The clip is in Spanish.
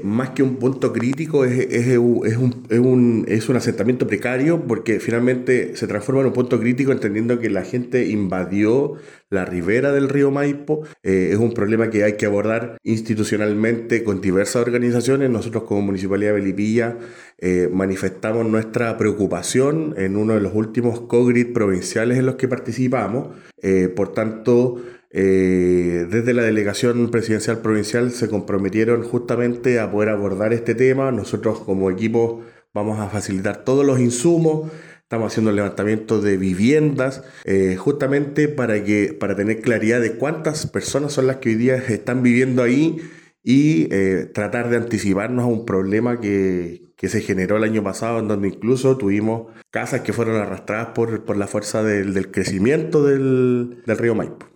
más que un punto crítico, es un asentamiento precario porque finalmente se transforma en un punto crítico entendiendo que la gente invadió la ribera del río Maipo. Es un problema que hay que abordar institucionalmente con diversas organizaciones. Nosotros como Municipalidad de Melipilla manifestamos nuestra preocupación en uno de los últimos COGRID provinciales en los que participamos. Por tanto, desde la delegación presidencial provincial se comprometieron justamente a poder abordar este tema. Nosotros como equipo vamos a facilitar todos los insumos. Estamos haciendo el levantamiento de viviendas justamente para tener claridad de cuántas personas son las que hoy día están viviendo ahí y tratar de anticiparnos a un problema que se generó el año pasado, en donde incluso tuvimos casas que fueron arrastradas por la fuerza del crecimiento del río Maipo.